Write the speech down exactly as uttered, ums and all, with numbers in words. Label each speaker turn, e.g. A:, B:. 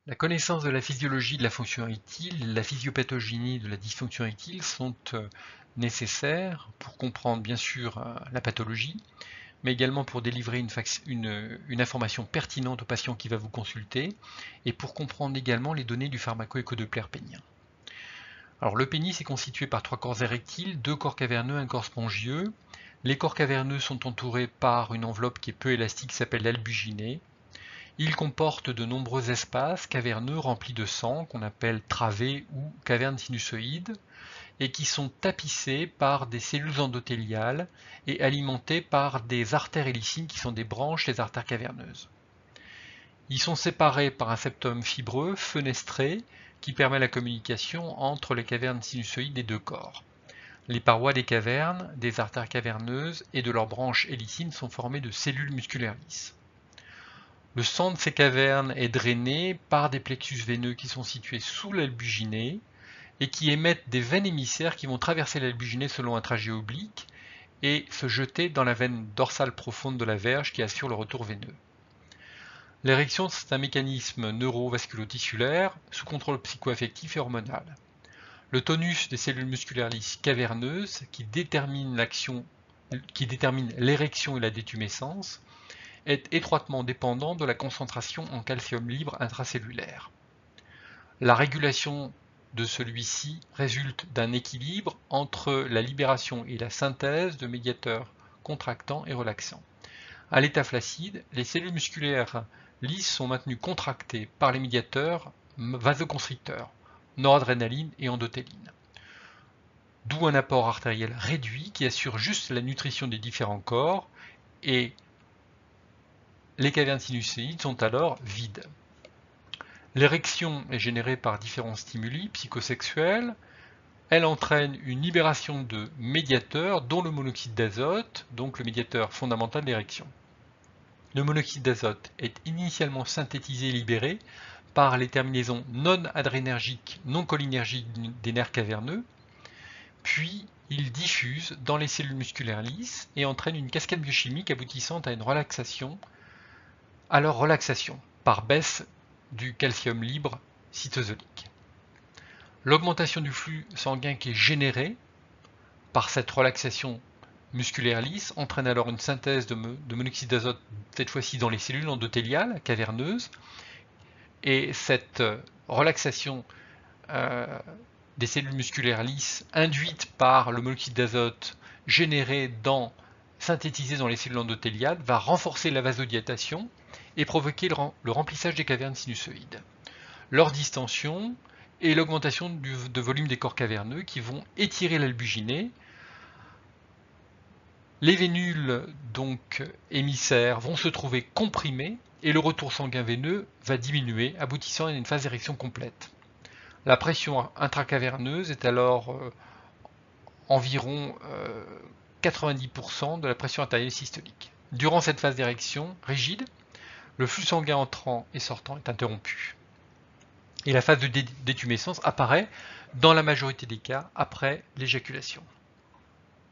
A: La connaissance de la physiologie de la fonction érectile, la physiopathogénie de la dysfonction érectile sont euh, nécessaires pour comprendre bien sûr euh, la pathologie, mais également pour délivrer une, une, une information pertinente au patient qui va vous consulter et pour comprendre également les données du pharmacoécodoppler pénien. Alors le pénis est constitué par trois corps érectiles, deux corps caverneux, un corps spongieux. Les corps caverneux sont entourés par une enveloppe qui est peu élastique qui s'appelle l'albuginée. Il comporte de nombreux espaces caverneux remplis de sang qu'on appelle travées ou cavernes sinusoïdes et qui sont tapissés par des cellules endothéliales et alimentés par des artères hélicines qui sont des branches des artères caverneuses. Ils sont séparés par un septum fibreux fenestré qui permet la communication entre les cavernes sinusoïdes des deux corps. Les parois des cavernes, des artères caverneuses et de leurs branches hélicines sont formées de cellules musculaires lisses. Le sang de ces cavernes est drainé par des plexus veineux qui sont situés sous l'albuginée et qui émettent des veines émissaires qui vont traverser l'albuginée selon un trajet oblique et se jeter dans la veine dorsale profonde de la verge qui assure le retour veineux. L'érection, c'est un mécanisme neurovasculotissulaire sous contrôle psychoaffectif et hormonal. Le tonus des cellules musculaires lisses caverneuses qui détermine l'action, qui détermine l'érection et la détumescence est étroitement dépendant de la concentration en calcium libre intracellulaire. La régulation de celui-ci résulte d'un équilibre entre la libération et la synthèse de médiateurs contractants et relaxants. À l'état flaccide, les cellules musculaires lisses sont maintenues contractées par les médiateurs vasoconstricteurs, noradrénaline et endothéline. D'où un apport artériel réduit qui assure juste la nutrition des différents corps et les cavernes sinusoïdes sont alors vides. L'érection est générée par différents stimuli psychosexuels. Elle entraîne une libération de médiateurs, dont le monoxyde d'azote, donc le médiateur fondamental de l'érection. Le monoxyde d'azote est initialement synthétisé et libéré par les terminaisons non adrénergiques, non cholinergiques des nerfs caverneux, puis il diffuse dans les cellules musculaires lisses et entraîne une cascade biochimique aboutissant à une relaxation, à leur relaxation par baisse du calcium libre cytosolique. L'augmentation du flux sanguin qui est générée par cette relaxation musculaire lisse entraîne alors une synthèse de, de monoxyde d'azote, cette fois-ci dans les cellules endothéliales caverneuses, et cette relaxation euh, des cellules musculaires lisses induite par le monoxyde d'azote généré dans, synthétisé dans les cellules endothéliales va renforcer la vasodilatation et provoquer le, le remplissage des cavernes sinusoïdes. Leur distension et l'augmentation de volume des corps caverneux qui vont étirer l'albuginée. Les vénules donc émissaires vont se trouver comprimées et le retour sanguin veineux va diminuer, aboutissant à une phase d'érection complète. La pression intracaverneuse est alors euh, environ euh, quatre-vingt-dix pour cent de la pression artérielle systolique. Durant cette phase d'érection rigide, le flux sanguin entrant et sortant est interrompu. Et la phase de détumescence apparaît dans la majorité des cas après l'éjaculation.